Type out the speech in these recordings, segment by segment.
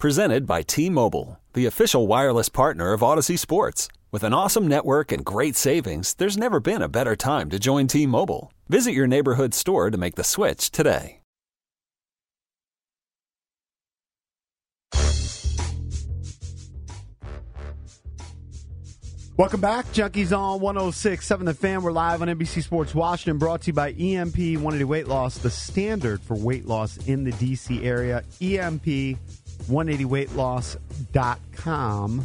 Presented by T-Mobile, the official wireless partner of Odyssey Sports. With an awesome network and great savings, there's never been a better time to join T-Mobile. Visit your neighborhood store to make the switch today. Welcome back. Junkies on 106.7 The Fan. We're live on NBC Sports Washington, brought to you by EMP 180 Weight Loss, the standard for weight loss in the D.C. area. EMP180weightloss.com.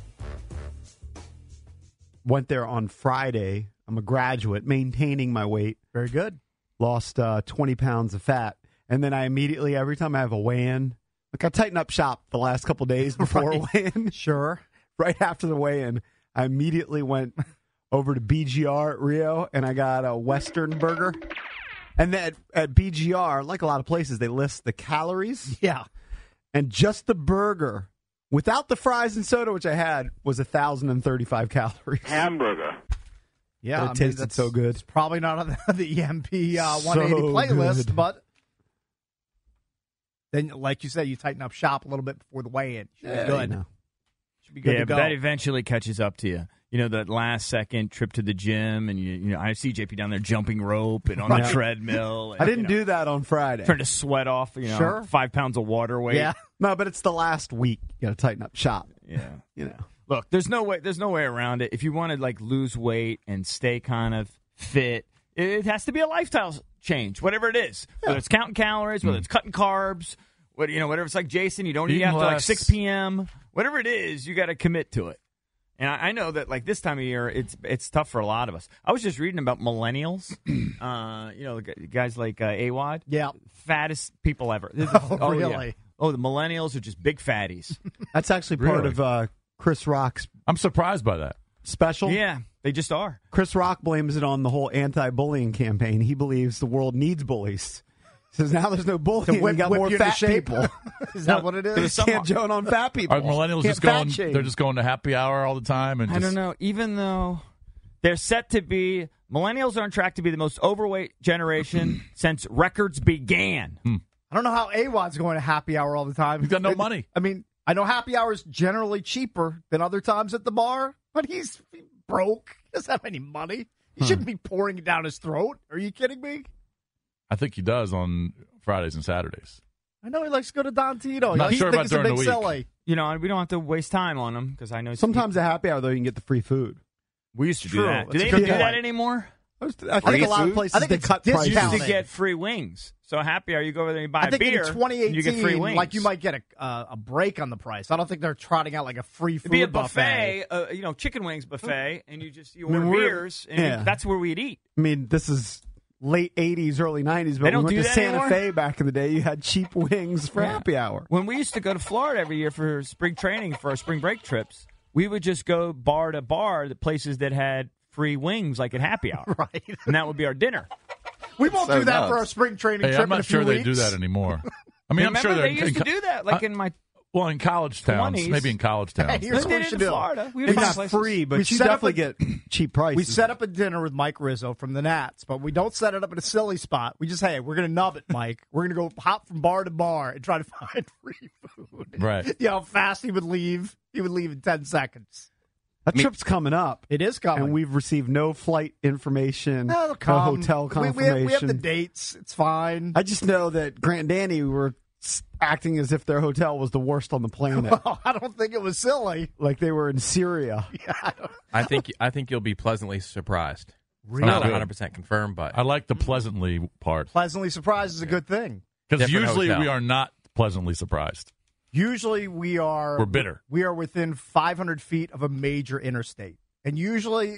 Went there on Friday. I'm a graduate, maintaining my weight. Very good. Lost 20 pounds of fat. And then I immediately, every time I have a weigh-in, like I tighten up shop the last couple days before a weigh-in. Sure. Right after the weigh-in, I immediately went over to BGR at Rio, and I got a Western burger. And then at BGR, like a lot of places, they list the calories. Yeah. And just the burger, without the fries and soda, which I had, was 1,035 calories. Hamburger. Yeah, But it tasted so good. It's probably not on the EMP 180 playlist, good. but then, like you said, you tighten up shop a little bit before the weigh-in. Should be good. You know. Should be good to but go. that eventually catches up to you. You know, that last second trip to the gym, and you know, I see JP down there jumping rope and on the treadmill. And, I didn't do that on Friday. Trying to sweat off, Sure. 5 pounds of water weight. Yeah. No, but it's the last week. You got to tighten up shop. Yeah. You know. Look, there's no way around it. If you want to lose weight and stay kind of fit, it has to be a lifestyle change, whatever it is. Whether it's counting calories, whether it's cutting carbs, whatever it's like Jason, you don't eat after 6 p.m. Whatever it is, you got to commit to it. And I know that this time of year, it's tough for a lot of us. I was just reading about millennials. Guys like AWOD. Yeah. Fattest people ever. Oh, really? Yeah. Oh, the millennials are just big fatties. That's actually part of Chris Rock's I'm surprised by that. special. Yeah, they just are. Chris Rock blames it on the whole anti-bullying campaign. He believes the world needs bullies. He says now there's no bullying. We got more you into fat shape. people. Is that what it is? Can't join on fat people. Are millennials Can't just going? fat shame. They're just going to happy hour all the time, and I don't know. Even though they're set to be, millennials are on track to be the most overweight generation since records began. I don't know how AWOD's going to happy hour all the time. He's got no money. I mean, I know happy hour is generally cheaper than other times at the bar, but he's broke. He doesn't have any money. He shouldn't be pouring it down his throat. Are you kidding me? I think he does on Fridays and Saturdays. I know he likes to go to Don Tito. Not He sure thinks about it's a during big the week. silly. You know, and we don't have to waste time on them because I know Sometimes at happy hour, though, you can get the free food. we used to do True. that. Do It's they a good even do that point. anymore? I think a lot of places I think they it's cut prices. You used to Counting. get free wings. So happy hour, you go over there and you buy I think a beer. in 2018, and you get free wings. like you might get a break on the price. I don't think they're trotting out like a free food It'd be a buffet, chicken wings buffet, and you mean, order we're- beers, and yeah. that's where we'd eat. I mean, this is late 80s, early 90s, but They don't we went do to that Santa anymore? Fe back in the day. You had cheap wings for happy hour. When we used to go to Florida every year for spring training for our spring break trips, we would just go bar to bar, the places that had free wings, like at happy hour, Right. and that would be our dinner. We won't do that for our spring training Hey, trip I'm not in a few sure weeks. they do that anymore. I mean, I'm Remember, sure they used to do that, in my. Well, in college towns, 20s. maybe in college towns. Hey, here's They what did we it should in do. Florida. We It's would not find free, places. but We you set up definitely get cheap prices. We set up a dinner with Mike Rizzo from the Nats, but we don't set it up at a silly spot. We just, hey, we're going to nub it, Mike. We're going to go hop from bar to bar and try to find free food. Right. You know how fast he would leave? He would leave in 10 seconds. That trip's coming up. It is coming. And we've received no flight information, No, no they'll come. hotel confirmation. We have the dates. It's fine. I just know that Grant and Danny were acting as if their hotel was the worst on the planet. I don't think it was silly. Like they were in Syria. I think you'll be pleasantly surprised. Really? Not 100% confirmed, but I like the pleasantly part. Pleasantly surprised is a good thing. Because Different usually hotel. we are not pleasantly surprised. Usually we're bitter. We are within 500 feet of a major interstate. And usually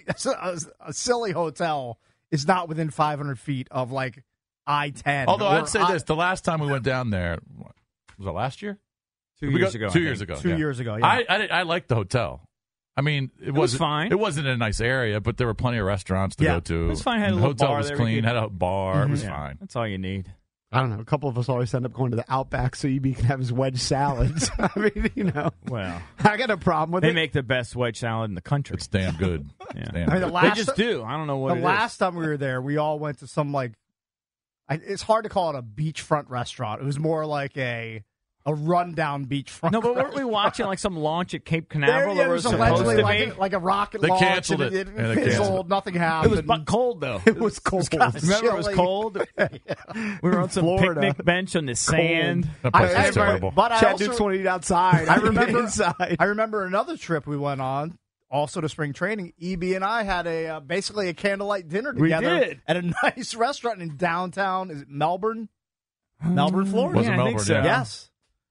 a silly hotel is not within 500 feet of like I-10. Although or I'd say this, the last time we went down there, was it last year? 2 We years go- ago. 2 I years think. ago. 2 yeah. years ago, yeah. I liked the hotel. I mean, it was wasn't fine. It wasn't in a nice area, but there were plenty of restaurants to Yeah, go to. it was fine. Had a the little hotel bar was there we clean. could- Had a bar. It was Yeah, fine. That's all you need. I don't know. A couple of us always end up going to the Outback so EB can have his wedge salads. I mean, you know. Well, I got a problem with they it. make the best wedge salad in the country. It's damn good. Yeah. It's damn I mean, the good. They last just do. I don't know what the it last time we were there, we all went to some it's hard to call it a beachfront restaurant. It was more like a a rundown beachfront. No, but weren't we restaurant. watching like some launch at Cape There, Canaveral? yeah, that it was supposed allegedly to be? like a rocket They launch. canceled and it. It Yeah, they fizzled. canceled it. Nothing It happened. was cold though. It was cold. Remember, it was cold. We were on some Florida. picnic bench on the sand. That place I- is terrible. But I Chad also, Dukes wanted to eat outside. I wanted to eat remember. inside. I remember another trip we went on, also to spring training. EB and I had a basically a candlelight dinner We together did. at a nice restaurant in downtown. Is it Melbourne? Melbourne, Florida. Was it Yeah, I think Melbourne? so. Yeah. Yes.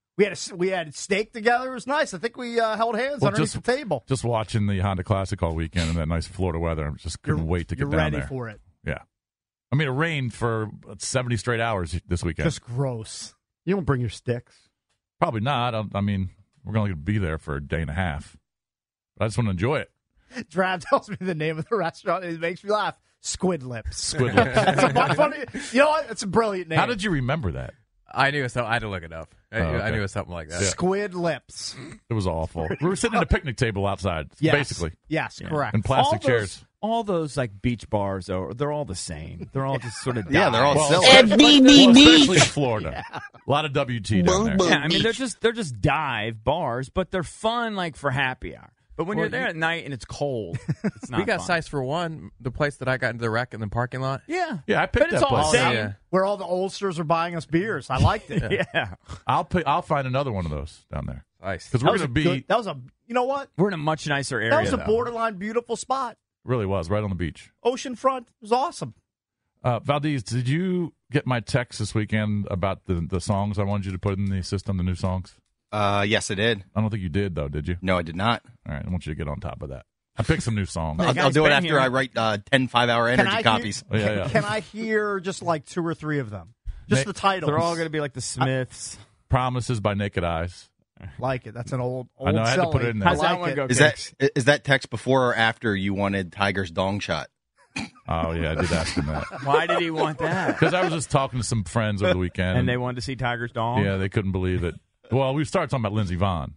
We had steak together. It was nice. I think we held hands Well, underneath just- the table. Just watching the Honda Classic all weekend and that nice Florida weather. I just couldn't wait to get You're down ready there. for it. Yeah. I mean, it rained for 70 straight hours this weekend. Just gross. You don't bring your sticks. Probably not. I mean, we're going to be there for a day and a half. But I just want to enjoy it. Trav tells me the name of the restaurant, and it makes me laugh. Squid Lips. Squid Lips. That's a funny. You know what? It's a brilliant name. How did you remember that? I knew so. I had to look it up. I okay. knew it was something like that. Squid Lips? It was awful. We were sitting at a picnic table outside, Yes. basically, Yes, correct. and plastic chairs. All those like beach bars, they're all the same. They're all just sort of Yeah, they're all Well, silly. especially in Florida. A lot of WT down there. Yeah, I mean they're just dive bars, but they're fun like for happy hour. But when you're there at night and it's cold, it's not. We got fun. Size for One, the place that I got into the wreck in the parking lot. Yeah, Yeah, I picked but it's that all place. the same. Yeah. Where all the oldsters are buying us beers. I liked it. Yeah. I'll find another one of those down there Nice. because That we're was going a to be. good- that was a. You know what? We're in a much nicer area. That was a though. borderline beautiful spot. Really was right on the beach. Oceanfront. It was awesome. Valdez, did you get my text this weekend about the songs I wanted you to put in the system, the new songs? Yes, I did. I don't think you did, though, did you? No, I did not. All right, I want you to get on top of that. I picked some new songs. I'll guys, do it Ben after here. I write 10 5-hour Can I energy hear- copies. Oh, yeah. Can I hear just like 2 or 3 of them? Just Na- the titles. They're all going to be like the Smiths. Promises by Naked Eyes. like it. That's an old. I know, I had to put it in there. How's that like one it. go? Is that text before or after you wanted Tiger's dong shot? Oh, yeah, I did ask him that. Why did he want that? Because I was just talking to some friends over the weekend. And they wanted to see Tiger's dong. Yeah, they couldn't believe it. Well, we started talking about Lindsey Vonn.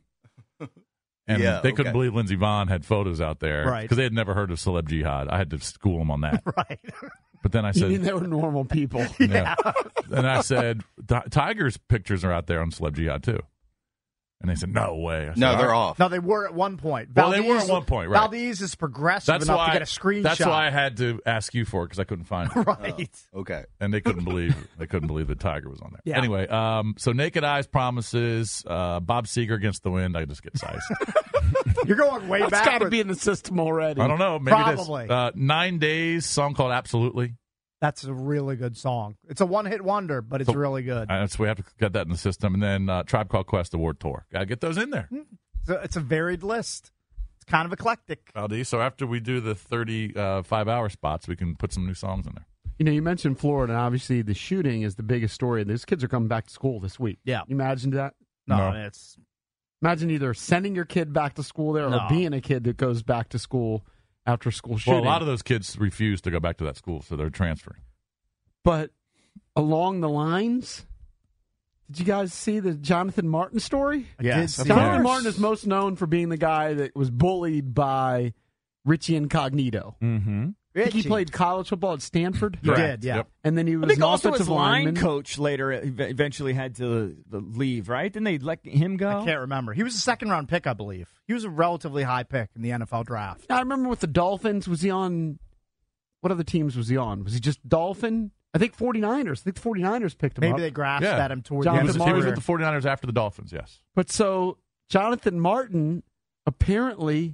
And Yeah, they couldn't okay. believe Lindsey Vonn had photos out there. Right. Because they had never heard of Celeb Jihad. I had to school them on that. Right. But then I You mean said, they were normal people? yeah. And I said, Tiger's pictures are out there on Celeb Jihad too. And they said, no way. I said, No, "All they're right." off. No, they were at one point. Well, they were at one point, right. Valdez is progressive enough to get a screenshot. That's why I had to ask you for it because I couldn't find it. Right. Okay. And they couldn't believe that Tiger was on there. Yeah. Anyway, so Naked Eyes Promises, Bob Seger Against the Wind. I just get sized. You're going way That's back. got to be in the system already. I don't know. Maybe Probably. it is. 9 Days, song called Absolutely. That's a really good song. It's a one-hit wonder, but it's really good. So we have to get that in the system. And then Tribe Called Quest Award Tour. Got to get those in there. It's a varied list. It's kind of eclectic. Aldi. So after we do the 35-hour spots, we can put some new songs in there. You know, you mentioned Florida, and obviously the shooting is the biggest story. These kids are coming back to school this week. Yeah. You imagine that? No, No. it's Imagine either sending your kid back to school there No. or being a kid that goes back to school after school shooting. Well, a lot of those kids refuse to go back to that school, so they're transferring. But along the lines, did you guys see the Jonathan Martin story? Yes, of Jonathan course. Martin is most known for being the guy that was bullied by Richie Incognito. Mm-hmm. I think he Richie. played college football at Stanford. He did, yeah. Yep. And then he was I think an also offensive his line lineman. coach later eventually had to leave, right? Didn't they let him go? I can't remember. He was a second-round pick, I believe. He was a relatively high pick in the NFL draft. I remember with the Dolphins, was he on, what other teams was he on? Was he just Dolphin? I think 49ers. I think the 49ers picked him Maybe up. they grasped Yeah. at him toward Jonathan the end of his He was career. with the 49ers after the Dolphins, yes. But so Jonathan Martin apparently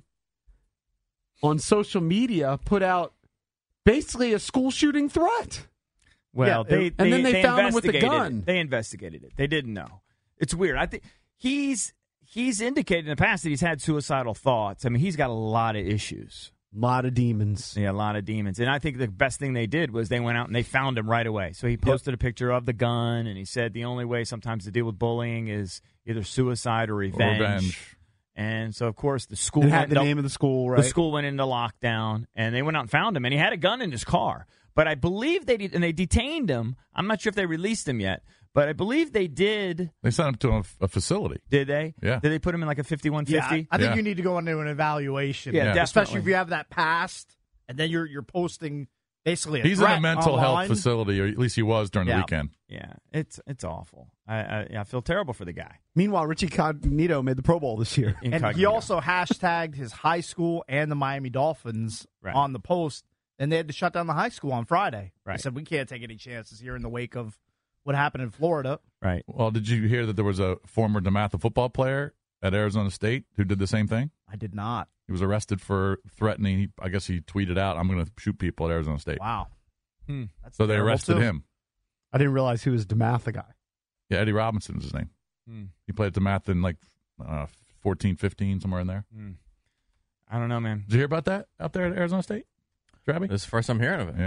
on social media put out basically a school shooting threat. Well, Yeah, they and then they found him with the investigated gun. it. They investigated it. They didn't know. It's weird. I think he's indicated in the past that he's had suicidal thoughts. I mean, he's got a lot of issues. A lot of demons. Yeah, a lot of demons. And I think the best thing they did was they went out and they found him right away. So he posted a picture of the gun, and he said the only way sometimes to deal with bullying is either suicide or revenge. And so, of course, the school And went had the into- name of the school, right? The school went into lockdown, and they went out and found him, and he had a gun in his car. But I believe they did, and they detained him. I'm not sure if they released him yet, but I believe they did. They sent him to a facility. Did they? Yeah. Did they put him in like a 5150? Yeah, I think Yeah. you need to go into an evaluation. Yeah, Especially definitely. if you have that past, and then you're posting basically He's in a threat mental health online. facility, or at least he was during the weekend. Yeah, it's awful. I feel terrible for the guy. Meanwhile, Richie Cognito made the Pro Bowl this year. And he Incognito. also hashtagged his high school and the Miami Dolphins Right. on the post, and they had to shut down the high school on Friday. Right. They said, we can't take any chances here in the wake of what happened in Florida. Right. Well, did you hear that there was a former DeMatha football player at Arizona State who did the same thing? I did not. He was arrested for threatening. I guess he tweeted out, "I'm going to shoot people at Arizona State." Wow. That's So they terrible, arrested too. him. I didn't realize he was DeMatha guy. Yeah, Eddie Robinson was his name. He played at DeMatha in like 14, 15, somewhere in there. I don't know, man. Did you hear about that out there at Arizona State, Drabby? This is the first I'm hearing of it. Yeah.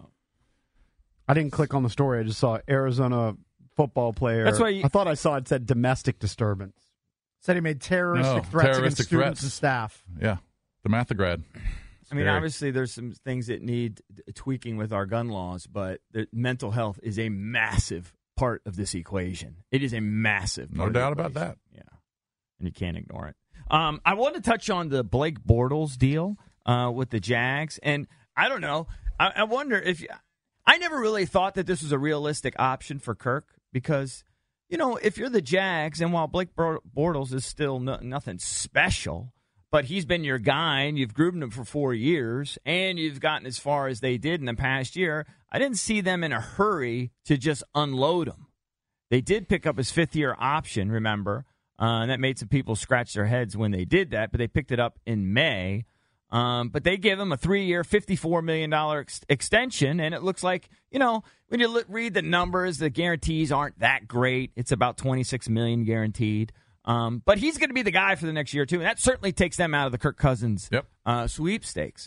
I didn't click on the story. I just saw Arizona football player. That's why I thought I saw it said domestic disturbance. Said he made terroristic No, threats against terroristic students threats. and staff. Yeah. DeMatha grad. I mean, Scary. obviously, there's some things that need tweaking with our gun laws, but mental health is a massive part of this equation. It is a massive part No of the doubt about equation. that. Yeah. And you can't ignore it. I want to touch on the Blake Bortles deal with the Jags. And I don't know. I wonder if I never really thought that this was a realistic option for Kirk because, you know, if you're the Jags, and while Blake Bortles is still nothing special, but he's been your guy, and you've groomed him for 4 years, and you've gotten as far as they did in the past year, I didn't see them in a hurry to just unload him. They did pick up his fifth-year option, remember, and that made some people scratch their heads when they did that, but they picked it up in May. But they give him a 3-year, $54 million extension, and it looks like, you know, when you read the numbers, the guarantees aren't that great. It's about $26 million guaranteed. But he's going to be the guy for the next year, too, and that certainly takes them out of the Kirk Cousins sweepstakes.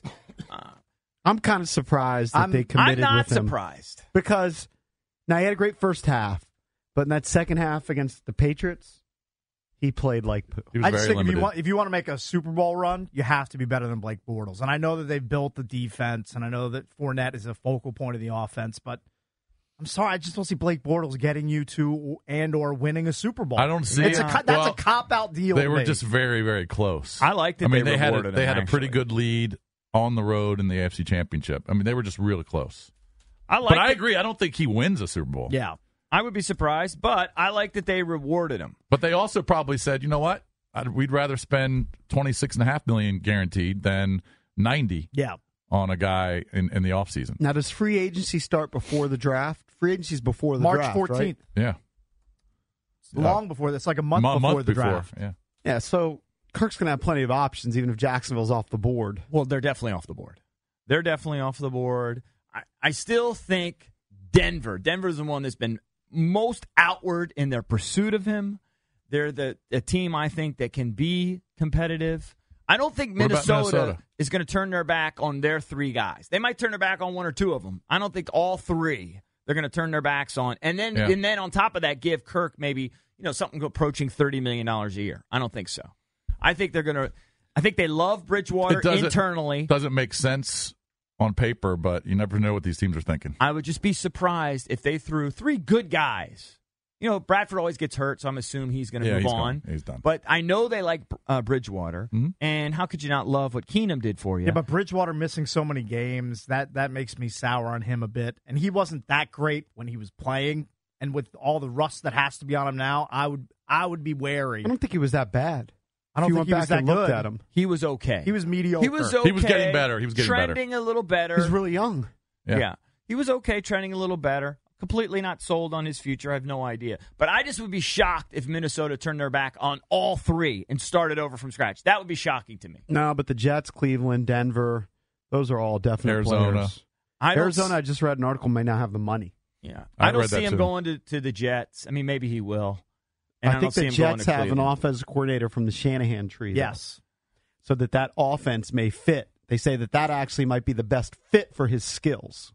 I'm kind of surprised that they committed I'm not with him. surprised. Because now he had a great first half, but in that second half against the Patriots, he played like poo. He was I just very think limited. if you want to make a Super Bowl run, you have to be better than Blake Bortles. And I know that they've built the defense, and I know that Fournette is a focal point of the offense, but I'm sorry, I just don't see Blake Bortles getting you to and or winning a Super Bowl. I don't see That's it. a cop-out deal. They to were me. just very, very close. I like that I mean, they had rewarded they him, had a pretty actually. good lead on the road in the AFC Championship. I mean, they were just really close. I like But I that- agree. I don't think he wins a Super Bowl. Yeah. I would be surprised, but I like that they rewarded him. But they also probably said, you know what? We'd rather spend $26.5 million guaranteed than $90 Yeah. on a guy in the offseason. Now, does free agency start before the draft? Free agency's before the March draft, 14th. right? Yeah. Long before this, like a month before the draft. Yeah. Yeah, so Kirk's going to have plenty of options, even if Jacksonville's off the board. Well, they're definitely off the board. They're definitely off the board. I still think Denver's the one that's been most outward in their pursuit of him. They're the team, I think, that can be competitive. I don't think What about Minnesota? is going to turn their back on their three guys. They might turn their back on one or two of them. I don't think all three they're going to turn their backs on. And then on top of that, give Kirk maybe something approaching $30 million a year. I don't think so. I think they're going to. I think they love Bridgewater internally. Doesn't make sense on paper, but you never know what these teams are thinking. I would just be surprised if they threw three good guys. Bradford always gets hurt, so I'm assuming he's going to move on. He's done. But I know they like Bridgewater, and how could you not love what Keenum did for you? Yeah, but Bridgewater missing so many games, that makes me sour on him a bit. And he wasn't that great when he was playing. And with all the rust that has to be on him now, I would be wary. I don't think he was that bad. I don't If you think he went was back that and looked good. at him. He was okay. He was mediocre. He was okay. He was getting better. He was getting better. trending a little better. He's really young. Yeah. He was okay, trending a little better. Completely not sold on his future. I have no idea. But I just would be shocked if Minnesota turned their back on all three and started over from scratch. That would be shocking to me. No, but the Jets, Cleveland, Denver, those are all definite Arizona. players. Arizona, I just read an article, may not have the money. Yeah. I I don't read see that him too. going to the Jets. I mean, maybe he will. And I think don't see the him going Jets to have an Cleveland. offensive coordinator from the Shanahan tree. though. Yes. So that offense may fit. They say that actually might be the best fit for his skills.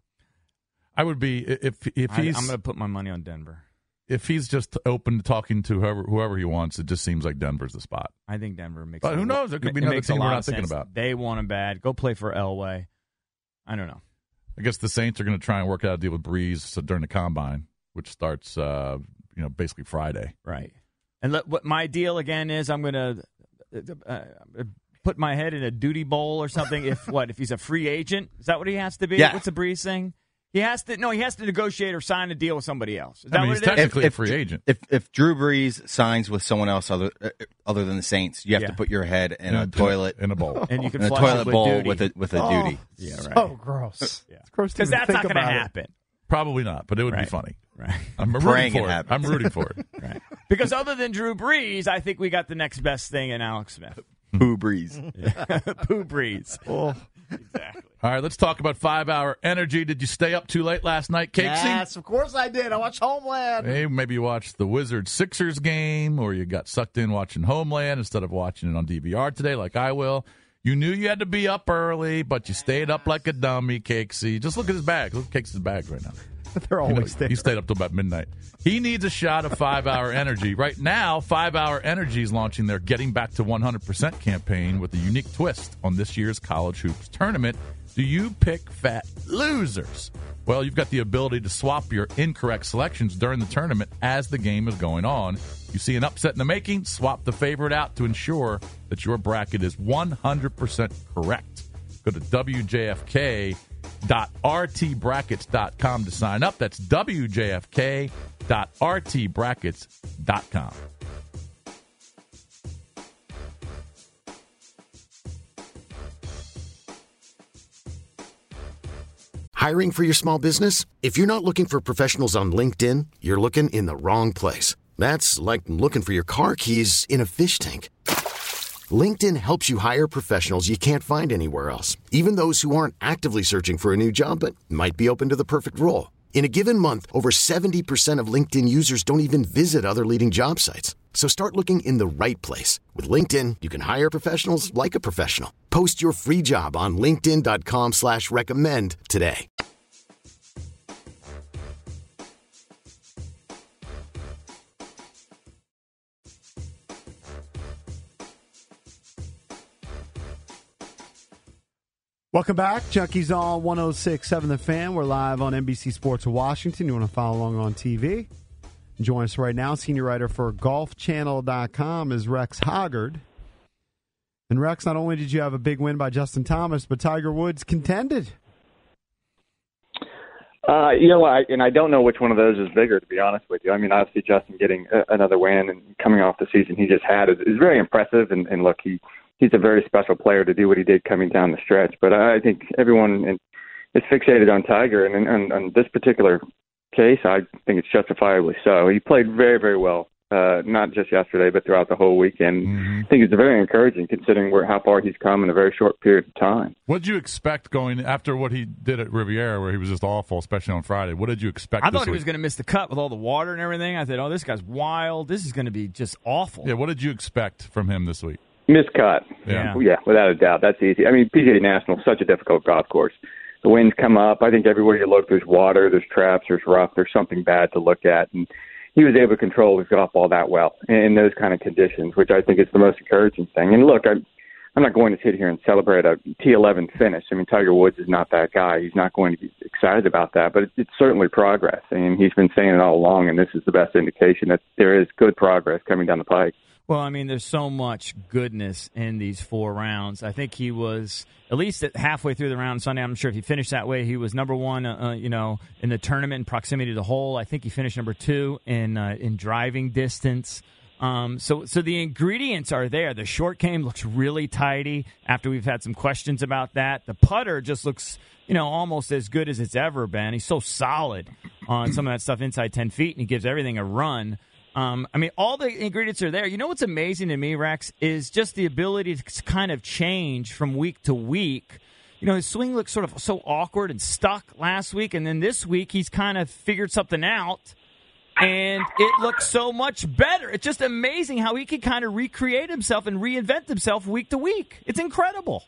I would be if he's I'm going to put my money on Denver. if he's just open to talking to whoever he wants. It just seems like Denver's the spot. I think Denver makes. But who knows? There could be it another makes a team we're lot not of thinking sense. about. They want him bad. Go play for Elway. I don't know. I guess the Saints are going to try and work out a deal with Breeze during the combine, which starts basically Friday. Right. And what my deal again is, I'm going to put my head in a duty bowl or something if he's a free agent? Is that what he has to be? Yeah. What's the Breeze thing? He has to negotiate or sign a deal with somebody else. Is that I mean, what he's it is? technically a free agent. If Drew Brees signs with someone else other than the Saints, you have to put your head in a toilet in a bowl. And you can in a flush toilet it with bowl duty. with a duty. Yeah, right. So gross. It's gross to Because even that's think not going to about it. happen. Probably not, but it would be Right. funny. Right. I'm Praying rooting for it it. happens. I'm rooting for it. Right. Because other than Drew Brees, I think we got the next best thing in Alex Smith. Pooh Breeze. Pooh Brees. Oh. Exactly. All right, let's talk about 5 Hour Energy. Did you stay up too late last night, Casey? Yes, of course I did. I watched Homeland. Hey, maybe you watched the Wizards-Sixers game, or you got sucked in watching Homeland instead of watching it on DVR today like I will. You knew you had to be up early, but you stayed up like a dummy, Casey. Just look at his bag. Look at Casey's bag right now. They're always there. He stayed up till about midnight. He needs a shot of 5 Hour Energy. Right now, 5 Hour Energy is launching their Getting Back to 100% campaign with a unique twist on this year's College Hoops tournament. Do you pick fat losers? Well, you've got the ability to swap your incorrect selections during the tournament as the game is going on. You see an upset in the making, swap the favorite out to ensure that your bracket is 100% correct. Go to WJFK.RTbrackets.com to sign up. That's WJFK.RTbrackets.com. Hiring for your small business? If you're not looking for professionals on LinkedIn, you're looking in the wrong place. That's like looking for your car keys in a fish tank. LinkedIn helps you hire professionals you can't find anywhere else, even those who aren't actively searching for a new job but might be open to the perfect role. In a given month, over 70% of LinkedIn users don't even visit other leading job sites. So start looking in the right place. With LinkedIn, you can hire professionals like a professional. Post your free job on linkedin.com/recommend today. Welcome back. Junkies on 106.7 The Fan. We're live on NBC Sports Washington. You want to follow along on TV? Join us right now. Senior writer for GolfChannel.com is Rex Hoggard. And Rex, not only did you have a big win by Justin Thomas, but Tiger Woods contended. You know what? And I don't know which one of those is bigger, to be honest with you. I mean, obviously Justin getting another win and coming off the season he just had is very impressive. And look, he's a very special player to do what he did coming down the stretch. But I think everyone is fixated on Tiger, and on this particular case, I think it's justifiably so. He played very, very well, not just yesterday, but throughout the whole weekend. I think it's very encouraging considering how far he's come in a very short period of time. What did you expect going after what he did at Riviera, where he was just awful, especially on Friday? What did you expect? I thought he was going to miss the cut with all the water and everything. I thought, oh, this guy's wild. This is going to be just awful. Yeah, what did you expect from him this week? Miscut. Yeah, without a doubt. That's easy. I mean, PGA National is such a difficult golf course. The winds come up. I think everywhere you look, there's water, there's traps, there's rough, there's something bad to look at. And he was able to control his golf ball that well in those kind of conditions, which I think is the most encouraging thing. And look, I'm not going to sit here and celebrate a T11 finish. I mean, Tiger Woods is not that guy. He's not going to be excited about that, but it's certainly progress. And he's been saying it all along, and this is the best indication that there is good progress coming down the pike. Well, I mean, there's so much goodness in these 4 rounds. I think he was, at least halfway through the round Sunday, I'm sure if he finished that way, he was number one, in the tournament in proximity to the hole. I think he finished number 2 in driving distance. So the ingredients are there. The short game looks really tidy after we've had some questions about that. The putter just looks, almost as good as it's ever been. He's so solid on some of that stuff inside 10 feet, and he gives everything a run. I mean, all the ingredients are there. You know what's amazing to me, Rex, is just the ability to kind of change from week to week. His swing looked sort of so awkward and stuck last week, and then this week he's kind of figured something out, and it looks so much better. It's just amazing how he can kind of recreate himself and reinvent himself week to week. It's incredible.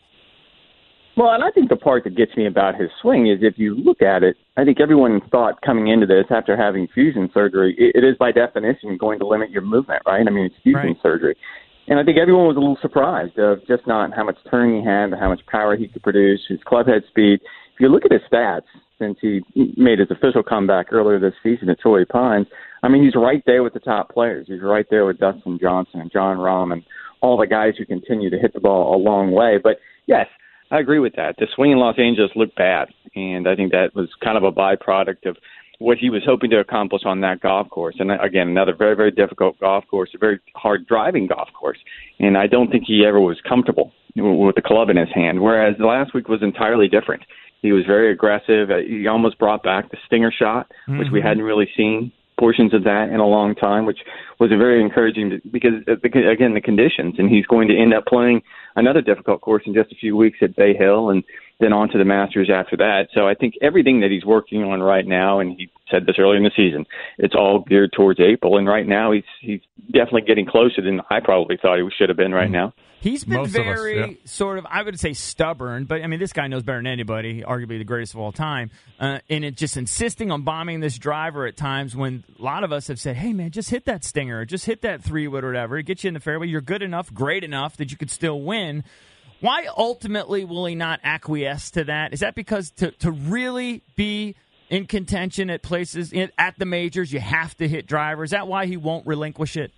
Well, and I think the part that gets me about his swing is if you look at it, I think everyone thought coming into this after having fusion surgery, it is by definition going to limit your movement, right? I mean, it's fusion surgery. And I think everyone was a little surprised of just not how much turn he had, how much power he could produce, his club head speed. If you look at his stats since he made his official comeback earlier this season at Torrey Pines, I mean, he's right there with the top players. He's right there with Dustin Johnson and John Rahm and all the guys who continue to hit the ball a long way. But, yes, I agree with that. The swing in Los Angeles looked bad, and I think that was kind of a byproduct of what he was hoping to accomplish on that golf course. And, again, another very, very difficult golf course, a very hard driving golf course. And I don't think he ever was comfortable with the club in his hand, whereas last week was entirely different. He was very aggressive. He almost brought back the stinger shot, which we hadn't really seen portions of that in a long time, which was a very encouraging because, again, the conditions. And he's going to end up playing another difficult course in just a few weeks at Bay Hill and then on to the Masters after that. So I think everything that he's working on right now, and he said this earlier in the season, it's all geared towards April. And right now he's definitely getting closer than I probably thought he should have been right now. He's been sort of, I would say, stubborn, but, I mean, this guy knows better than anybody, arguably the greatest of all time, and it just insisting on bombing this driver at times when a lot of us have said, hey, man, just hit that stinger, or just hit that 3-wood or whatever, it gets you in the fairway, you're good enough, great enough that you could still win. Why ultimately will he not acquiesce to that? Is that because to really be in contention at places, at the majors, you have to hit drivers? Is that why he won't relinquish it?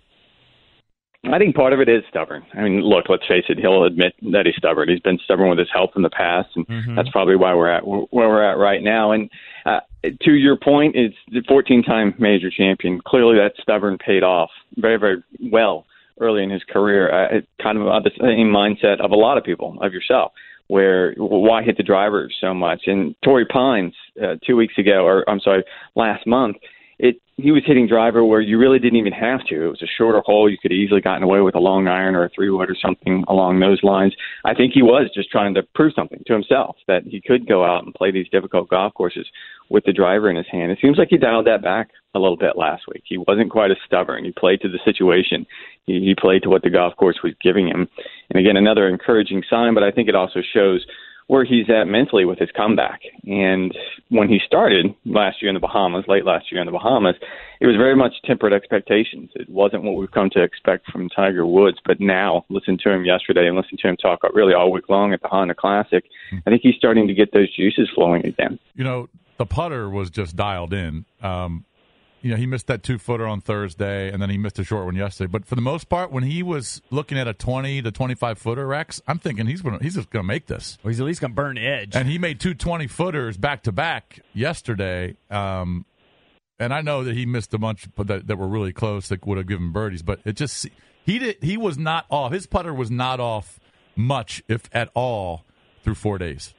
I think part of it is stubborn. I mean, look, let's face it, he'll admit that he's stubborn. He's been stubborn with his health in the past, and that's probably why we're at where we're at right now. And to your point, it's the 14-time major champion. Clearly that stubborn paid off very, very well early in his career. Kind of the same mindset of a lot of people, of yourself, where why hit the driver so much? And Torrey Pines 2 weeks ago, last month, he was hitting driver where you really didn't even have to. It was a shorter hole. You could have easily gotten away with a long iron or a 3-wood or something along those lines. I think he was just trying to prove something to himself, that he could go out and play these difficult golf courses with the driver in his hand. It seems like he dialed that back a little bit last week. He wasn't quite as stubborn. He played to the situation. He played to what the golf course was giving him. And again, another encouraging sign, but I think it also shows where he's at mentally with his comeback. And when he started last year in the Bahamas, late last year in the Bahamas, it was very much tempered expectations. It wasn't what we've come to expect from Tiger Woods. But now, listen to him yesterday and listen to him talk really all week long at the Honda Classic, I think he's starting to get those juices flowing again. You know, the putter was just dialed in. He missed that 2-footer on Thursday, and then he missed a short one yesterday. But for the most part, when he was looking at a 20 to 25-footer, Rex, I'm thinking he's just going to make this. Well, he's at least going to burn the edge. And he made 2 20-footers back-to-back yesterday. And I know that he missed a bunch that were really close that would have given birdies. But it just he was not off. His putter was not off much, if at all, through 4 days.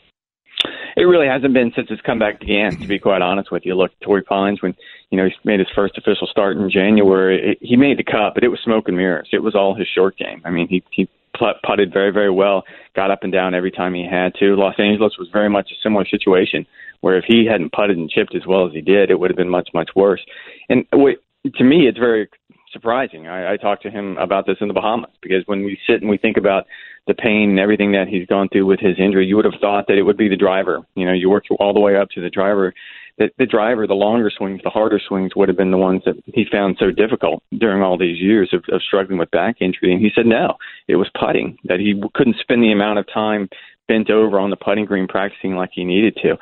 It really hasn't been since his comeback began, to be quite honest with you. Look, Torrey Pines, when he made his first official start in January, he made the cut, but it was smoke and mirrors. It was all his short game. I mean, he putted very, very well, got up and down every time he had to. Los Angeles was very much a similar situation, where if he hadn't putted and chipped as well as he did, it would have been much, much worse. And to me, it's very surprising. I talked to him about this in the Bahamas, because when we sit and we think about the pain and everything that he's gone through with his injury, you would have thought that it would be the driver. You work all the way up to the driver. The driver, the longer swings, the harder swings would have been the ones that he found so difficult during all these years of struggling with back injury. And he said no, it was putting, that he couldn't spend the amount of time bent over on the putting green practicing like he needed to,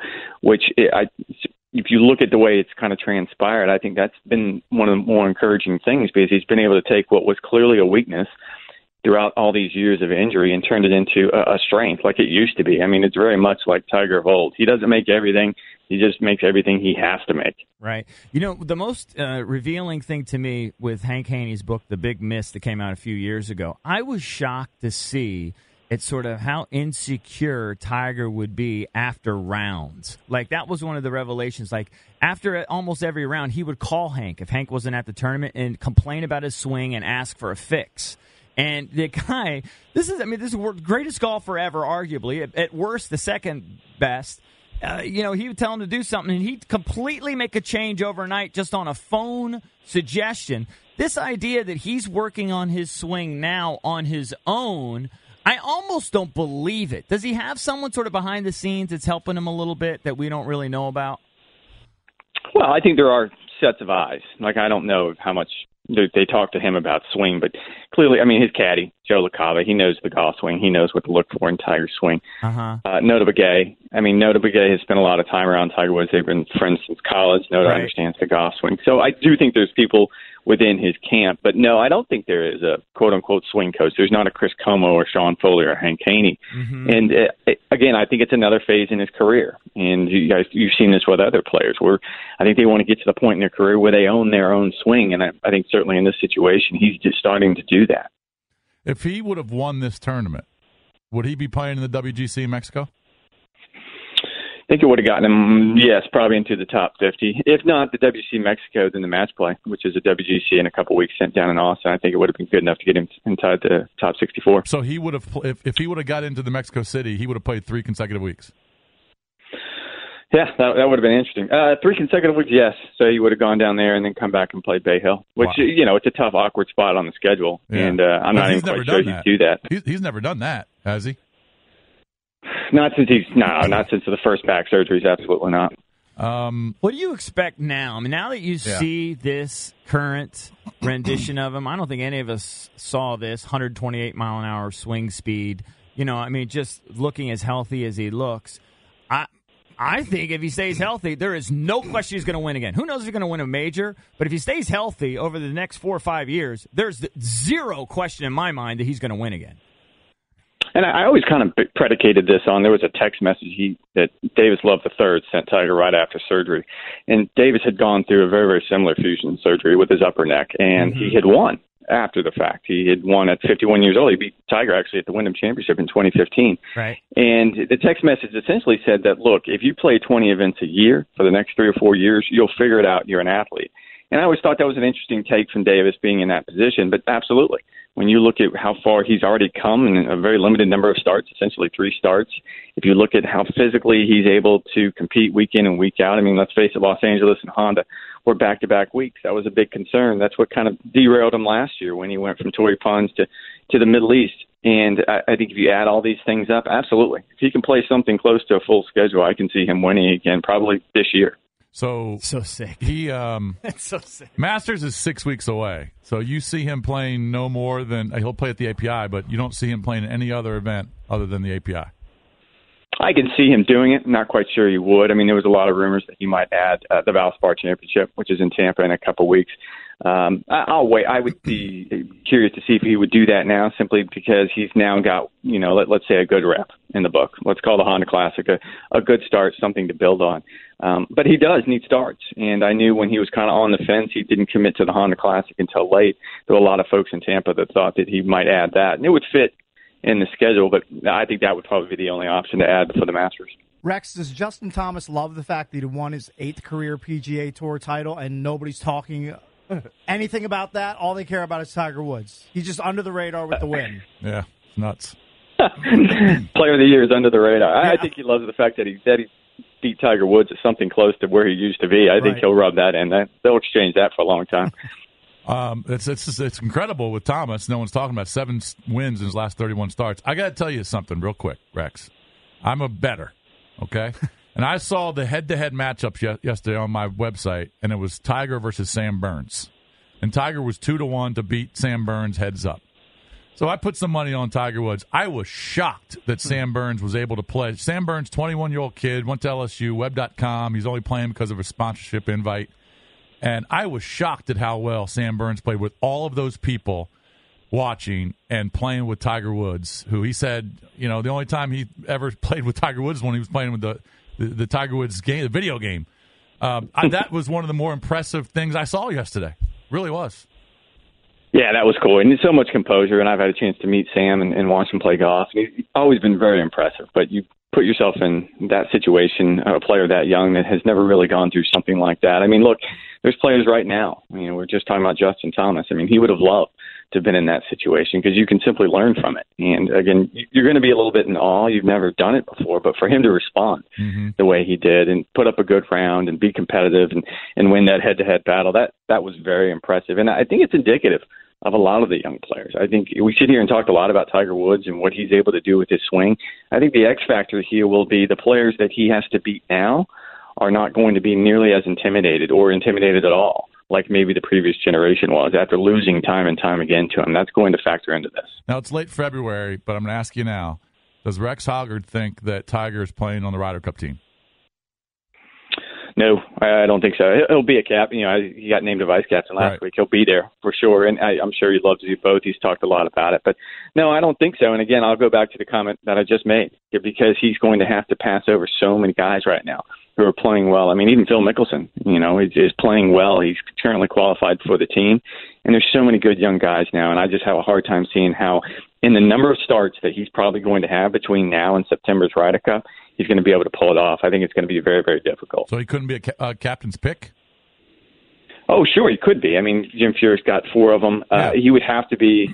if you look at the way it's kind of transpired, I think that's been one of the more encouraging things, because he's been able to take what was clearly a weakness throughout all these years of injury and turned it into a strength like it used to be. I mean, it's very much like Tiger of old. He doesn't make everything. He just makes everything he has to make. Right. The most revealing thing to me with Hank Haney's book, The Big Miss, that came out a few years ago, I was shocked to see it's sort of how insecure Tiger would be after rounds. Like, that was one of the revelations. Like, after almost every round, he would call Hank if Hank wasn't at the tournament and complain about his swing and ask for a fix. And the guy, this is the greatest golfer ever, arguably. At worst, the second best. He would tell him to do something, and he'd completely make a change overnight just on a phone suggestion. This idea that he's working on his swing now on his own, I almost don't believe it. Does he have someone sort of behind the scenes that's helping him a little bit that we don't really know about? Well, I think there are sets of eyes. Like, I don't know how much they talk to him about swing, but clearly, I mean, his caddy, Joe LaCava, he knows the golf swing. He knows what to look for in Tiger's swing. Nota Begay. I mean, Nota Begay has spent a lot of time around Tiger Woods. They've been friends since college. Nota understands the golf swing. So I do think there's people within his camp. But no, I don't think there is a quote-unquote swing coach. There's not a Chris Como or Sean Foley or Hank Haney. And again, I think it's another phase in his career. And you've seen this with other players where I think they want to get to the point in their career where they own their own swing. And I think certainly in this situation, he's just starting to do that. If he would have won this tournament, would he be playing in the WGC in Mexico? I think it would have gotten him, yes, probably into the top 50. If not the WGC Mexico, then the match play, which is a WGC in a couple weeks sent down in Austin. I think it would have been good enough to get him inside the top 64. So he would have, if he would have got into the Mexico City, he would have played 3 consecutive weeks. Yeah, that would have been interesting. 3 consecutive weeks, yes. So he would have gone down there and then come back and played Bay Hill, which, it's a tough, awkward spot on the schedule. Yeah. And I'm not even quite sure he'd do that. He's never done that, has he? Not since the first back surgeries, absolutely not. What do you expect now? I mean, now that you see this current rendition of him, I don't think any of us saw this 128-mile-an-hour swing speed. Just looking as healthy as he looks, I think if he stays healthy, there is no question he's going to win again. Who knows if he's going to win a major? But if he stays healthy over the next 4 or 5 years, there's zero question in my mind that he's going to win again. And I always kind of predicated this on, there was a text message that Davis Love III sent Tiger right after surgery. And Davis had gone through a very, very similar fusion surgery with his upper neck, and he had won after the fact. He had won at 51 years old. He beat Tiger actually at the Wyndham Championship in 2015. Right. And the text message essentially said that, look, if you play 20 events a year for the next 3 or 4 years, you'll figure it out. You're an athlete. And I always thought that was an interesting take from Davis being in that position, but absolutely. When you look at how far he's already come in a very limited number of starts, essentially 3 starts, if you look at how physically he's able to compete week in and week out, I mean, let's face it, Los Angeles and Honda were back-to-back weeks. That was a big concern. That's what kind of derailed him last year when he went from Torrey Pines to the Middle East. And I think if you add all these things up, absolutely. If he can play something close to a full schedule, I can see him winning again probably this year. So sick. He That's so sick. Masters is 6 weeks away. So you see him playing no more than he'll play at the API, but you don't see him playing any other event other than the API. I can see him doing it. I'm not quite sure he would. I mean, there was a lot of rumors that he might add the Valspar Championship, which is in Tampa in a couple of weeks. I'll wait. I would be curious to see if he would do that now, simply because he's now got, let's say a good rep in the book. Let's call the Honda Classic a good start, something to build on. But he does need starts. And I knew when he was kind of on the fence, he didn't commit to the Honda Classic until late. There were a lot of folks in Tampa that thought that he might add that. And it would fit in the schedule, but I think that would probably be the only option to add for the Masters. Rex, does Justin Thomas love the fact that he won his 8th career PGA Tour title and nobody's talking anything about that? All they care about is Tiger Woods. He's just under the radar with the win. Yeah, it's nuts. Player of the Year is under the radar. I think he loves the fact that he beat Tiger Woods at something close to where he used to be. I think he'll rub that in. They'll exchange that for a long time. It's incredible with Thomas. No one's talking about 7 wins in his last 31 starts. I got to tell you something real quick, Rex. I'm a bettor, okay? And I saw the head-to-head matchups yesterday on my website, and it was Tiger versus Sam Burns. And Tiger was 2-1 to beat Sam Burns heads up. So I put some money on Tiger Woods. I was shocked that Sam Burns was able to play. Sam Burns, 21-year-old kid, went to LSU, web.com. He's only playing because of a sponsorship invite. And I was shocked at how well Sam Burns played with all of those people watching and playing with Tiger Woods, who he said, the only time he ever played with Tiger Woods is when he was playing with the Tiger Woods game, the video game. That was one of the more impressive things I saw yesterday. Really was. Yeah, that was cool. And so much composure, and I've had a chance to meet Sam and watch him play golf. He's always been very impressive, but you put yourself in that situation, a player that young that has never really gone through something like that. I mean, look, there's players right now. We're just talking about Justin Thomas. I mean, he would have loved to have been in that situation because you can simply learn from it. And, again, you're going to be a little bit in awe. You've never done it before. But for him to respond the way he did and put up a good round and be competitive and win that head-to-head battle, that was very impressive. And I think it's indicative of a lot of the young players. I think we sit here and talk a lot about Tiger Woods and what he's able to do with his swing. I think the X factor here will be the players that he has to beat now are not going to be nearly as intimidated or intimidated at all like maybe the previous generation was after losing time and time again to him. That's going to factor into this. Now, it's late February, but I'm going to ask you now, does Rex Hoggard think that Tiger is playing on the Ryder Cup team? No, I don't think so. He'll be a cap. He got named a vice captain last week. He'll be there for sure, and I'm sure he loves you both. He's talked a lot about it, but no, I don't think so. And again, I'll go back to the comment that I just made, because he's going to have to pass over so many guys right now who are playing well. I mean, even Phil Mickelson, is playing well. He's currently qualified for the team, and there's so many good young guys now, and I just have a hard time seeing how, in the number of starts that he's probably going to have between now and September's Ryder Cup, he's going to be able to pull it off. I think it's going to be very, very difficult. So he couldn't be a captain's pick? Oh, sure, he could be. I mean, Jim Furyk's got 4 of them. He would have to be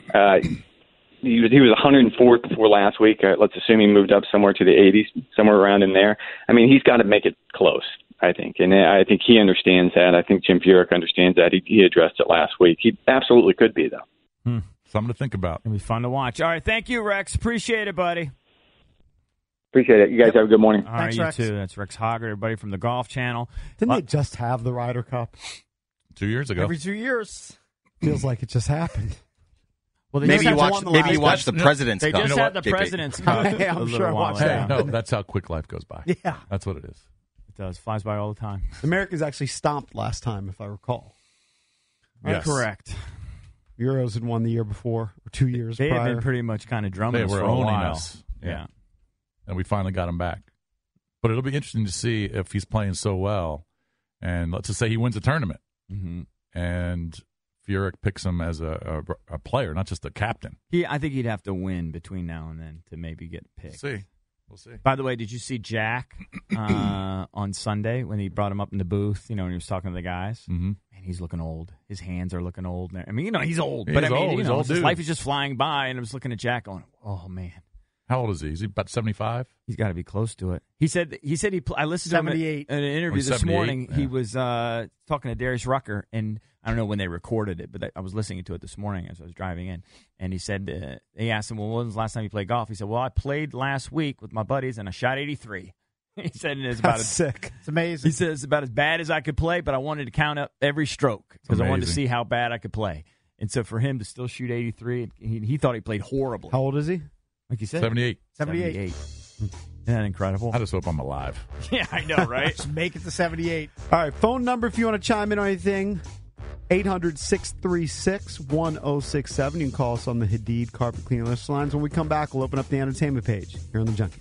he was 104th before last week. Let's assume he moved up somewhere to the 80s, somewhere around in there. I mean, he's got to make it close, I think. And I think he understands that. I think Jim Furyk understands that. He addressed it last week. He absolutely could be, though. Something to think about. It'll be fun to watch. All right, thank you, Rex. Appreciate it, buddy. Appreciate it. You guys have a good morning. All right, Thanks, you Rex. too. That's Rex Hoggard, everybody from the Golf Channel. Didn't they just have the Ryder Cup? 2 years ago. Every 2 years. Feels like it just happened. Well, they Maybe just you had watch. watched the President's They Cup. just had the JP. President's Cup. Yeah, I'm a little sure I while watched ago. that. No, that's how quick life goes by. Yeah. That's what it is. It does. Flies by all the time. America's actually stomped last time, if I recall. Yes. Correct. Euros had won the year before, or 2 years They prior. had been pretty much kind of drumming They us were for a owning while. us. Yeah. And we finally got him back. But it'll be interesting to see if he's playing so well. And let's just say he wins a tournament. Mm-hmm. And Furyk picks him as a player, not just a captain. I think he'd have to win between now and then to maybe get picked. We'll see. By the way, did you see Jack on Sunday when he brought him up in the booth, when he was talking to the guys? Mm-hmm. Man, he's looking old. His hands are looking old. I mean, he's old. He But is I mean, old. He's old his dude. life is just flying by, and I was looking at Jack going, oh, man. How old is he? Is he about 75? He's got to be close to it. He said I listened to him 78. in an interview this 78, morning. yeah. He was talking to Darius Rucker, and I don't know when they recorded it, but I was listening to it this morning as I was driving in. And he said, they asked him, well, when was the last time you played golf? He said, well, I played last week with my buddies, and I shot 83. He said it's about That's sick. It's amazing. He said it's about as bad as I could play, but I wanted to count up every stroke because I wanted to amazing. see how bad I could play. And so for him to still shoot 83, he thought he played horribly. How old is he? Like you said, 78. 78. Isn't that incredible? I just hope I'm alive. Yeah, I know, right? Just make it to 78. All right, phone number if you want to chime in on anything, 800-636-1067. You can call us on the Hadid Carpet Cleaning List lines. When we come back, we'll open up the entertainment page here on The Junkies.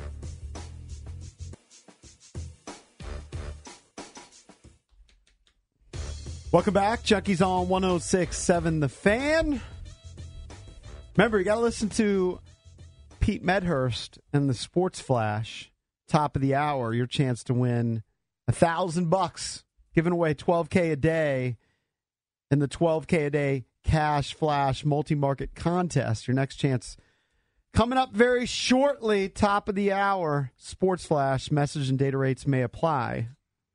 Welcome back. Junkies on 106.7 The Fan. Remember, you got to listen to Pete Medhurst and the Sports Flash, top of the hour. Your chance to win $1,000, giving away $12K a day in the $12K a day Cash Flash multi-market contest. Your next chance coming up very shortly, top of the hour. Sports Flash, message and data rates may apply.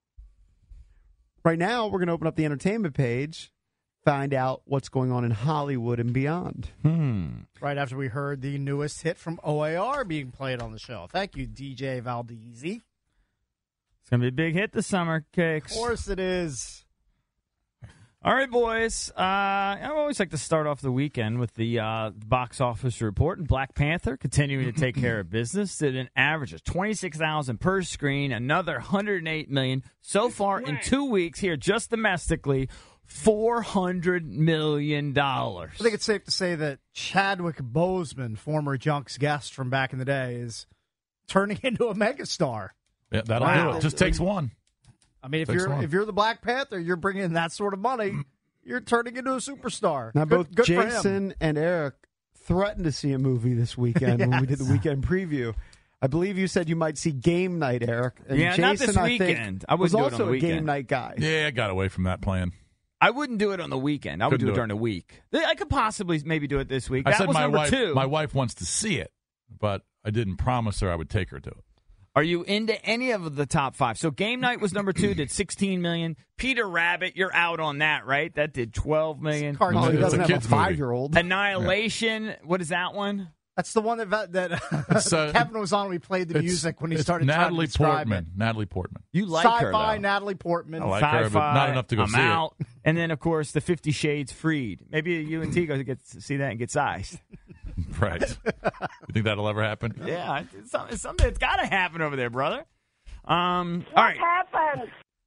Right now, we're going to open up the entertainment page, find out what's going on in Hollywood and beyond. Right after we heard the newest hit from OAR being played on the show. Thank you, DJ Valdezi. It's going to be a big hit this summer, Cakes. Of course it is. All right, boys. I always like to start off the weekend with the box office report. And Black Panther continuing to take care of business. Did an average of $26,000 per screen. Another $108 million so far in 2 weeks here, just domestically. $400 million. I think it's safe to say that Chadwick Boseman, former Junk's guest from back in the day, is turning into a megastar. Yeah, that'll do it. Just takes one. I mean, Takes one. if you're the Black Panther, you're bringing in that sort of money, you're turning into a superstar. Now, both good for him. Jason and Eric threatened to see a movie this weekend when we did the weekend preview. I believe you said you might see Game Night, Eric. And Yeah, Jason, not this I think, weekend. I was wouldn't do it on also the a weekend. Game Night guy. Yeah, I got away from that plan. I wouldn't do it on the weekend. I would Couldn't do it do it. during the week. I could possibly maybe do it this week. I That said was my number wife, 2. my wife wants to see it, but I didn't promise her I would take her to it. Are you into any of the top 5? So Game Night was number 2, did $16 million. Peter Rabbit, you're out on that, right? That did $12 million. Oh, he It's doesn't a have a kid's movie. 5-year-old. Annihilation, what is that one? That's the one that Kevin was on when we played the music when he It's started Natalie trying to describe Portman. it. Natalie Portman. You like her, Sci-fi though. Natalie Portman. I like her, but Sci-fi, not enough to go I'm see out. And then, of course, the 50 Shades Freed. Maybe you and T go get to see that and get sized. it. Right. You think that'll ever happen? Yeah, it's something that's got to happen over there, brother. All right. Happened.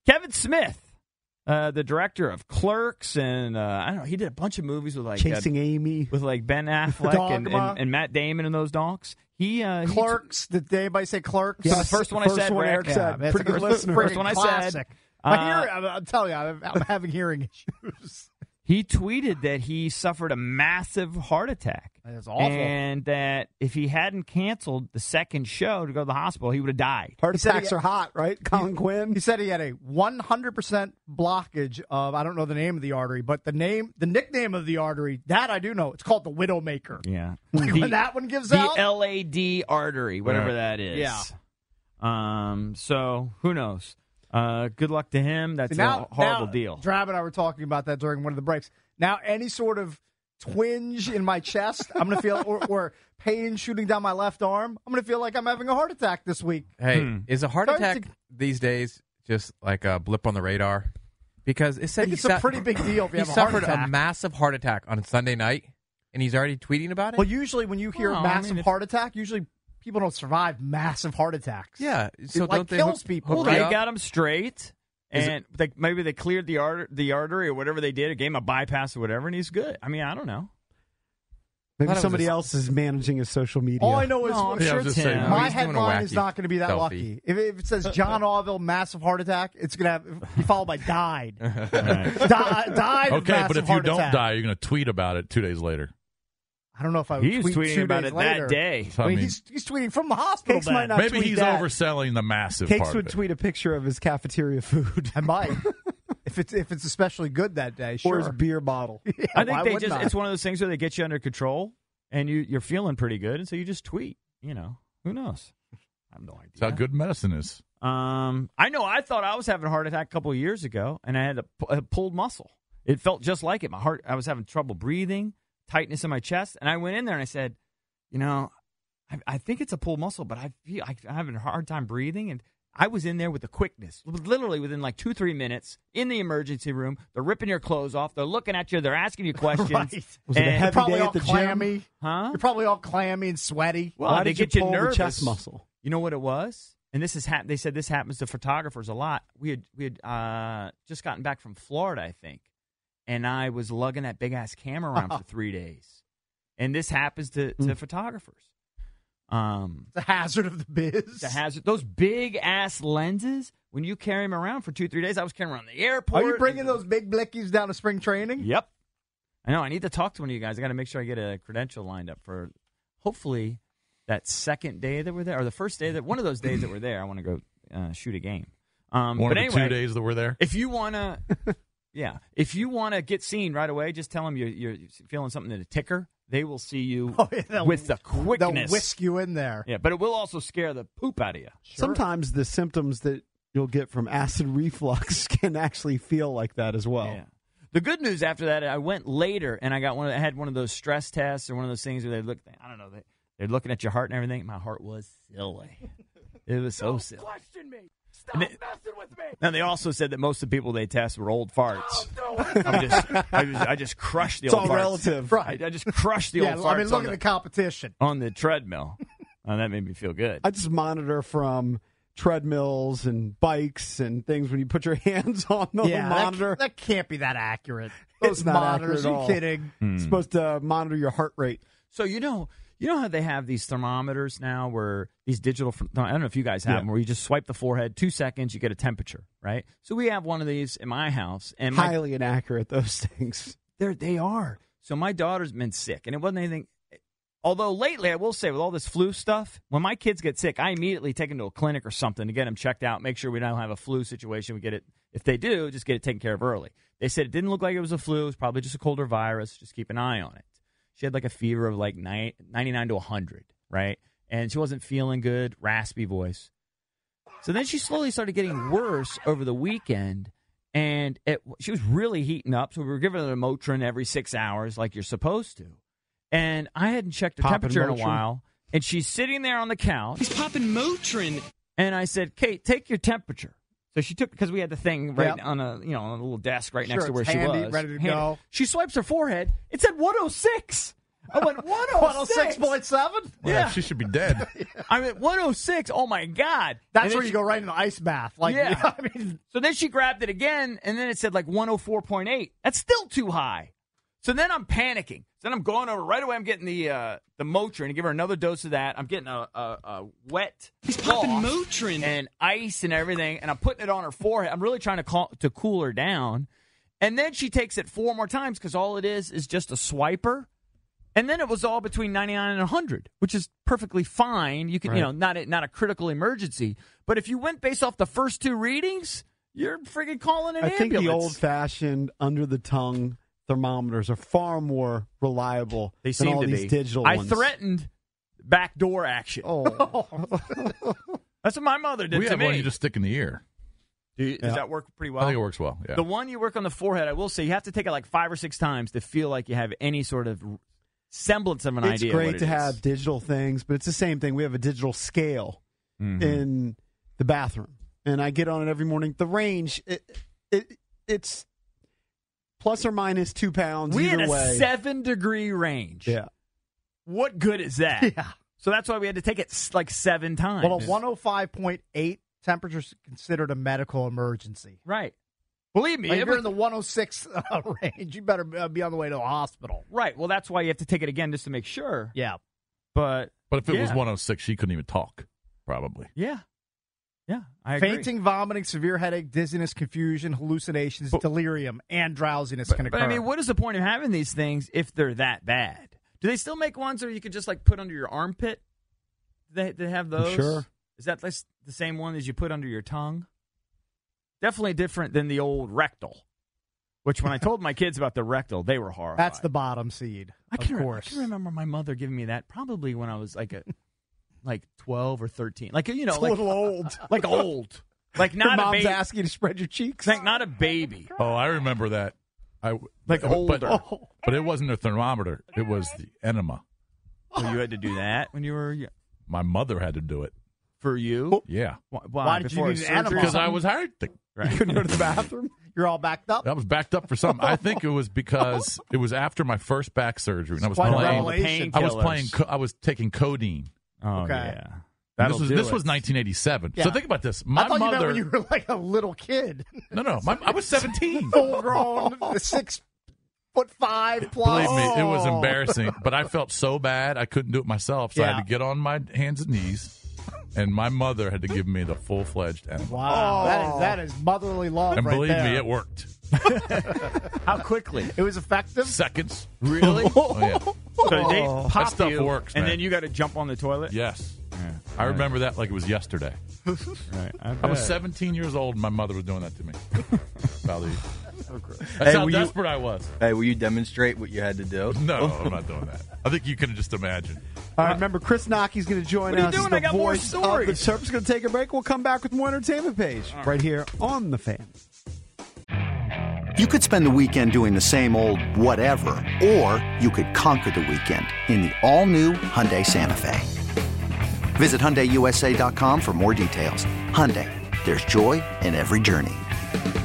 Kevin Smith, the director of Clerks, and I don't know, he did a bunch of movies with like Chasing Amy, with like Ben Affleck and Matt Damon and those dogs. Clerks. Did anybody say Clerks? So the first one I said, Eric said. That's Pretty a good listener. First one I said. I'm telling you, I'm having hearing issues. He tweeted that he suffered a massive heart attack. That's awful. And that if he hadn't canceled the second show to go to the hospital, he would have died. Heart attacks are hot, right? Colin Quinn. He said he had a 100% blockage of, I don't know the name of the artery, but the nickname of the artery, that I do know. It's called the Widowmaker. Yeah. When that one gives out? The LAD artery, whatever that is. Yeah. So who knows? Good luck to him. That's a horrible deal. Drab and I were talking about that during one of the breaks. Now, any sort of twinge in my chest, I'm going to feel, or pain shooting down my left arm, I'm going to feel like I'm having a heart attack this week. Hey, is a heart attack these days just like a blip on the radar? Because it said it's a pretty big deal if you have a heart suffered attack. a massive heart attack on Sunday night, and he's already tweeting about it? Well, usually when you hear massive heart attack, usually people don't survive massive heart attacks. Yeah, so it don't they kills people. Well, Right? they got him straight, and maybe they cleared the artery or whatever they did, or gave him a bypass or whatever, and he's good. I mean, I don't know. Maybe somebody else is managing his social media. All I know is I'm sure it's him. My headline is not going to be that lucky. If it says John Orville, massive heart attack, it's going to be followed by died. Died. Okay, but if you don't die, you're going to tweet about it 2 days later. I don't know if I would He's tweet tweeting 2 about days it later. that day. So, I mean, he's tweeting from the hospital. Cakes might not maybe tweet he's that. overselling the massive Cakes part would of it. tweet a picture of his cafeteria food. I might. If it's especially good that day, sure. Or his beer bottle. Yeah, I think why they wouldn't just I? it's one of those things where they get you under control and you're feeling pretty good, and so you just tweet. You know, who knows? I have no idea. That's how good medicine is. I know. I thought I was having a heart attack a couple of years ago, and I had a pulled muscle. It felt just like it. My heart. I was having trouble breathing, tightness in my chest, and I went in there and I said, you know, I think it's a pulled muscle, but I feel I'm having a hard time breathing. And I was in there with the quickness, literally within like 2-3 minutes in the emergency room. They're ripping your clothes off. They're looking at you. They're asking you questions. Right. Was it a heavy probably day all at the clammy. gym? Huh? You're probably all clammy and sweaty. Well, Why they did you get you pull the nervous. chest muscle? You know what it was? And this is they said this happens to photographers a lot. We had just gotten back from Florida, I think, and I was lugging that big ass camera around for 3 days. And this happens to photographers. It's a hazard of the biz. The hazard. Those big ass lenses. When you carry them around for 2-3 days, I was carrying them around the airport. Are you bringing those big blickies down to spring training? Yep. I know. I need to talk to one of you guys. I got to make sure I get a credential lined up for hopefully that second day that we're there, or the first day that one of those days that we're there. I want to go shoot a game. One but of the anyway, 2 days that we're there. if you want to, if you want to get seen right away, just tell them you're feeling something in a ticker. They will see you with the quickness. They'll whisk you in there. Yeah, but it will also scare the poop out of you. Sometimes the symptoms that you'll get from acid reflux can actually feel like that as well. Yeah. The good news after that, I went later and I had one of those stress tests or one of those things where they look. I don't know. They're looking at your heart and everything. My heart was silly. It was so silly. Question me. Stop And messing with me. Now, they also said that most of the people they test were old farts. I just crushed the It's old all farts. relative. Right. I just crushed the old farts I mean, look at the competition. on the treadmill. That made me feel good. I just monitor from treadmills and bikes and things when you put your hands on the monitor. That can't be that accurate. It's Those not monitors, accurate at are all. you kidding? It's supposed to monitor your heart rate. So you know how they have these thermometers now, where these digital. I don't know if you guys have them, where you just swipe the forehead, 2 seconds, you get a temperature, right? So we have one of these in my house, and Highly inaccurate, those things. They are. So my daughter's been sick, and it wasn't anything. Although lately, I will say, with all this flu stuff, when my kids get sick, I immediately take them to a clinic or something to get them checked out, make sure we don't have a flu situation. We get it. If they do, just get it taken care of early. They said it didn't look like it was a flu. It was probably just a colder virus. Just keep an eye on it. She had like a fever of like 99 to 100, right? And she wasn't feeling good, raspy voice. So then she slowly started getting worse over the weekend, and she was really heating up. So we were giving her Motrin every 6 hours like you're supposed to. And I hadn't checked her temperature in a while, and she's sitting there on the couch. He's popping Motrin. And I said, Kate, take your temperature. So she took, because we had the thing right on a little desk right next to where she handy, was. ready to go. She swipes her forehead. It said 106. I went 106. 106.7? Yeah, she should be dead. I'm at 106. Oh, my God. That's And where then you go right into ice bath. Like, Yeah. I mean, So then she grabbed it again, and then it said like 104.8. That's still too high. So then I'm panicking. So then I'm going over right away. I'm getting the Motrin to give her another dose of that. I'm getting a wet He's cloth popping Motrin. and ice and everything, and I'm putting it on her forehead. I'm really trying to cool her down. And then she takes it 4 more times because all it is just a swiper. And then it was all between 99 and 100, which is perfectly fine. You can, not a critical emergency. But if you went based off the first 2 readings, you're freaking calling an I ambulance. think the old-fashioned under-the-tongue thermometers are far more reliable They than seem all to these be. digital I ones. threatened backdoor action. Oh, That's what my mother did We to have me. one you just stick in the ear. Does that work pretty well? I think it works well. Yeah. The one you work on the forehead, I will say, you have to take it like 5 or 6 times to feel like you have any sort of semblance of an it's idea. of what great it to is. have digital things, but it's the same thing. We have a digital scale Mm-hmm. in the bathroom, and I get on it every morning. The range, it's plus or minus 2 pounds. We either had a way. 7-degree range. Yeah. What good is that? yeah. So that's why we had to take it like 7 times. Well, a 105.8 temperature is considered a medical emergency. Right. Believe me. Like, it if you're was- in the 106 range, you better be on the way to the hospital. right. Well, that's why you have to take it again just to make sure. Yeah. But But if it was Yeah. 106, she couldn't even talk, probably. yeah. Yeah, I agree. Fainting, vomiting, severe headache, dizziness, confusion, hallucinations, delirium, and drowsiness can occur. But I mean, what is the point of having these things if they're that bad? Do they still make ones where you could just like put under your armpit? They have those? Sure. Is that the same one as you put under your tongue? Definitely different than the old rectal. Which when I told my kids about the rectal, they were horrified. That's the bottom seed, I of can course. remember my mother giving me that probably when I was like 12 or 13. Like, you know, It's a like little old. Like old. Like Your not a mom's baby. asking you to spread your cheeks. Like not a baby. Oh, I remember that. Like older. But it wasn't a thermometer. It was the enema. So you had to do that when you were My mother had to do it. for you? Yeah. Why did you Before need a an enema? surgery? Because I was hurting. Right. You couldn't go to the bathroom. You're all backed up? I was backed up for something. I think it was because it was after my first back surgery, and I was Quite a playing. revelation. I was taking codeine. Oh, Okay. yeah. This was 1987. Yeah. So think about this. My I thought you meant mother. when you were like a little kid. No. I was 17. Full grown, 6'5" plus. Believe me, it was embarrassing. But I felt so bad I couldn't do it myself, so I Yeah. had to get on my hands and knees. And my mother had to give me the full-fledged enema. Wow, that is motherly love And right believe there. me, it worked. How quickly? It was effective? Seconds. Really? Oh, yeah. So they pop That stuff you, works, and man. then you got to jump on the toilet? Yes. I remember that like it was yesterday. Right. I was 17 years old, and my mother was doing that to me. Valerie. That's Hey, how were you- desperate I was. Hey, will you demonstrate what you had to do? No, I'm not doing that. I think you can just imagine. All right, remember, Chris Nocky's going to join What are you us doing? as the I got more voice of the stories. Terps. Going to take a break. We'll come back with more Entertainment Page right here on The Fan. You could spend the weekend doing the same old whatever, or you could conquer the weekend in the all-new Hyundai Santa Fe. Visit HyundaiUSA.com for more details. Hyundai, there's joy in every journey.